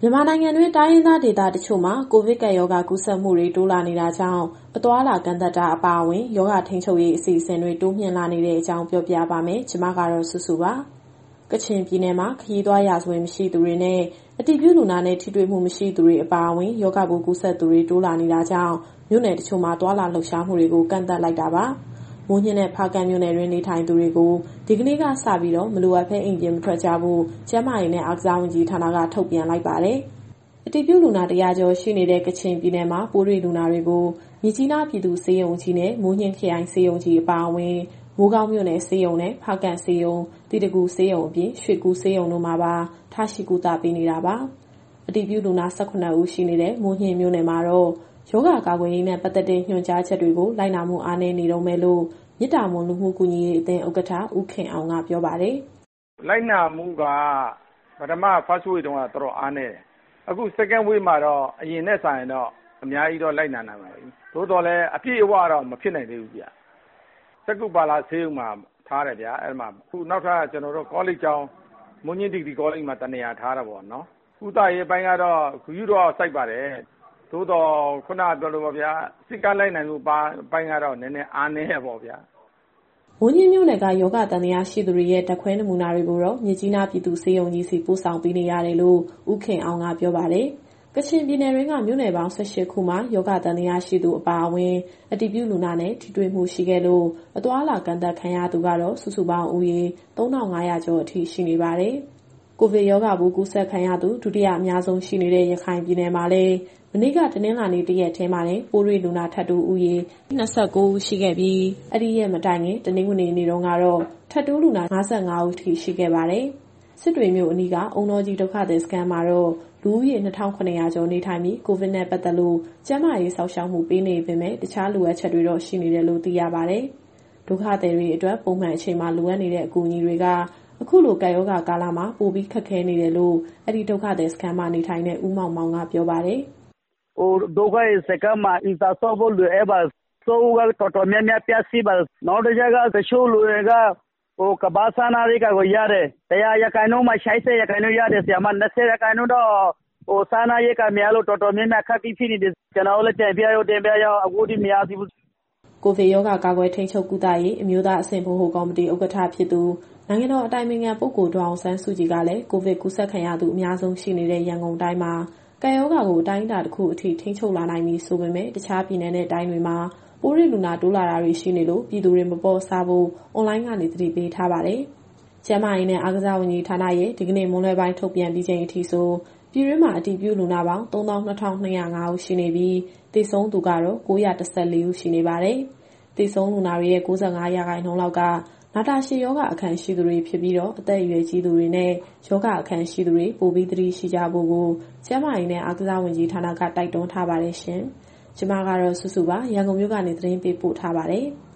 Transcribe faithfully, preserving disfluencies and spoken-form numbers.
မြန်မာနိုင်ငံတွင်းတိုင်းရင်းသားဒေသတချို့မှာကိုဗစ်ကပ်ရောဂါကူးစက်မှုတွေတိုးလာနေတာကြောင့်အသွားအလာကန့်သတ်တာအပါအဝင်ရောဂါထိန်းချုပ်ရေးအစီအစဉ်တွေတိုးမြှင့်လာနေတဲ့အကြောင်းပြောပြပါမယ်။ကျွန်မကတော့စုစုပါ။ကချင်ပြည်နယ်မှာခရီးသွားရာဇဝင်မရှိသူတွေနဲ့အတည်ပြုလူနာနဲ့ထိတွေ့မှုမရှိသူတွေအပါအဝင်ရောဂါပိုးကူးစက်သူတွေတိုးလာနေတာကြောင့်မြို့နယ်တချို့မှာသွားလာလှုပ်ရှားမှုတွေကိုကန့်သတ်လိုက်တာပါ။မိုးညှင်းနဲ့ဖားကန့်မြို့နယ်တွင်နေထိုင်သူတွေကိုဒီကနေ့ကစပြီးတော့မလိုအပ်ဘဲအိမ်ပြင်မထွက်ကြဖို့ကျန်းမာရေးနဲ့အားကစားဝန်ကြီးဌာနကထုတ်ပြန်လိုက်ပါတယ်။အတည်ပြုလူနာတရာကျော်ရှိနေတဲ့ကချင်ပြည်နယ်မှာပိုးတွေ့လူနာတွေကိုမြစ်ကြီးနားပြည်သူ့ဆေးရုံကြီးနဲ့မိုးညှင်းခရိုင်ဆေးရုံကြီးအပါအဝင်မိုးကောင်းမြို့နယ်ဆေးရုံနဲ့ဖားကန့်ဆေးရုံ၊တီတကူဆေးရုံအပြင်ရွှေကူဆေးရုံတို့မှာပါထားရှိကုသပေးနေတာပါ။အတည်ပြုလူနာ၁၈ဦးရှိနေတဲ့မိုးညှင်းမြို့နယ်မှာတော့ရောဂါကာကွယ်ရေးနဲ့ပတ်သက်တဲ့ညွှန်ကြားချက်တွေကိုလိုက်နာမှုအားနည်းနေတော့မယ်လို့မြစ်တာမွန်လူမှုကူညီရေးအသင်းဥက္ကဋ္ဌဦးခင်အောင်ကပြောပါတယ်။လိုက်နာမှုကပထမ First Wave တုန်းကတော်တော်အားနည်းတယ်။အခု Second Wave မှာတော့အရင်နဲ့ဆိုင်တော့အများကြီးတော့လိုက်နာနိုင်ပါပြီ။သို့တော်လည်းအပြည့်အဝတော့မဖြစ်နိုင်သေးဘူးဗျ။စက္ကူပါလာဆေးရုံမှာထားတယ်ဗျာ။အဲ့မှာအခုနောက်ထပ်ကျွန်တော်တို့ College ကျောင်းမွန်ညင်းဒီဂရီ College မှာတနေရာထားတာပေါ့နော်။ဥတရေးပိုင်းကတော့ဂရုတော့စိုက်ပါတယ်။သို့တော်ခုနပြောလို့ပါဗျာစိတ်ကလိုက်နိုင်မှုပိုင်းကတော့နည်းနည်းအားနည်းရပေါ့ဗျာ။မိုးညှင်းမြို့နယ်ကယောဂသံသယရှိသူတွေရဲ့ဓာတ်ခွဲနမူနာတွေကိုတော့မြစ်ကြီးနားပြည်သူ့ဆေးရုံကြီးစီပို့ဆောင်ပေးနေရတယ်လို့ဦးခင်အောင်ကပြောပါတယ်။ကချင်ပြည်နယ်တွင်းကမြို့နယ်ပေါင်း၁၈ခုမှာယောဂသံသယရှိသူအပါအဝင်အတည်ပြုလူနာနဲ့ထိတွေ့မှုရှိခဲ့လို့အသွားအလာကန့်သတ်ခံရသူကတော့စုစုပေါင်းဦးရေသုံးထောင်၅ရာကျော်အထိရှိနေပါတယ်။ကိုဗစ်ရောဂါပိုးကူးစက်ခံရသူဒုတိယအများဆုံးရှိနေတဲ့ရခိုင်ပြည်နယ်မှာလည်းမနေ့ကတနင်္လာနေ့တရက်ထဲမှာလည်းပိုးတွေ့လူနာထပ်တိုးဦးရေ၂၉ဦးရှိခဲ့ပြီးအဲ့ဒီရက်မတိုင်ခင်တနင်္ဂနွေနေ့တုန်းကတော့ထပ်တိုးလူနာ၅၅ဦးထိရှိခဲ့ပါတယ်။စစ်တွေမြို့အနီးကအုံတော်ကြီးဒုက္ခသည်စခန်းမှာတော့လူဦးရေ၂ထောင်၇ရာကျော်နေထိုင်ပြီးကိုဗစ်နဲ့ပတ်သက်လို့ကျန်းမာရေးစောင့်ရှောက်မှုပေးနေပေမဲ့တခြားလိုအပ်ချက်တွေတော့ရှိနေတယ်လို့သိရပါတယ်။ဒုက္ခသည်တွေအတွက်ပုံမှန်အချိန်မှာလိုအပ်နေတဲ့အကူအညီတွေကအခုလိုကပ်ရောဂါကာလမှာပိုပြီးခက်ခဲနေတယ်လို့အဲ့ဒီဒုက္ခသည်စခန်းမှာနေထိုင်တဲ့ဦးမောင်မောင်ကပြောပါတယ်။ဟိုဒုက္ခသည်စခန်းမှာအင်တာဆော့ဖို့လိုအပ်ပါစိုးကတော်တော်များများပြစီပါနောက်တစ်ချက်ကတချို့လူတွေကဟိုကဘာဆနာတွေကကိုရတယ်တရားရခိုင်နှုန်းမှာရှိုက်ဆဲရခိုင်နှုန်းရတယ်ဆရာမ၂၀ရခိုင်နှုန်းတော့ဟိုဆနာရိကများလို့တော်တော်များများခက်ပြီးဖြစ်နေတယ်ကျွန်တော်လည်းတင်ပြရောတင်ပြရောအခုဒီမရသေးဘူးကိုဗစ်ရောဂါကာကွယ်ထိန်းချုပ်ကုသရေးအမျိုးသားအဆင့်ဗဟိုကော်မတီဥက္ကဋ္ဌဖြစ်သူနိုင်ငံတော်အတိုင်ပင်ခံပုဂ္ဂိုလ်ဒေါ်အောင်ဆန်းစုကြည်ကလည်းကိုဗစ်ကူးစက်ခံရသူအများဆုံးရှိနေတဲ့ရန်ကုန်တိုင်းမှာကပ်ရောဂါကိုအတိုင်းအတာတစ်ခုအထိထိန်းချုပ်လာနိုင်ပြီဆိုပေမဲ့တခြားပြည်နယ်နဲ့တိုင်းတွေမှာပိုးတွေ့လူနာတိုးလာတာတွေရှိနေလို့ပြည်သူတွေမပေါ်စားဖို့အွန်လိုင်းကနေသတိပေးထားပါတယ်။ကျန်းမာရေးနဲ့အားကစားဝန်ကြီးဌာနရဲ့ဒီကနေ့မွန်းလွဲပိုင်းထုတ်ပြန်ပြီးချိန်အထိဆိုပြည်တွင်းမှာအတည်ပြုလူနာပေါင်းသုံးသောင်းနှစ်ထောင်နှစ်ရာ၅ဦးရှိနေပြီးသေဆုံးသူကတော့၉၁၄ဦးရှိနေပါတယ်။သေဆုံးလူနာတွေရဲ့၉၅ရာခိုင်နှုန်းလောက်ကနာတာရှည်ရောဂါအခန်းရှိသူတွေဖြစ်ပြီးတော့အသက်အရွယ်ကြီးသူတွေနဲ့ရောဂါအခန်းရှိသူတွေပိုပြီးသတိရှိကြဖို့ကိုကျန်းမာရေးနဲ့အားကစားဝန်ကြီးဌာနကတိုက်တွန်းထားပါတယ်ရှင်။ကျွန်မကတော့စုစုပါရန်ကုန်မြို့ကနေသတင်းပေးပို့ထားပါတယ်။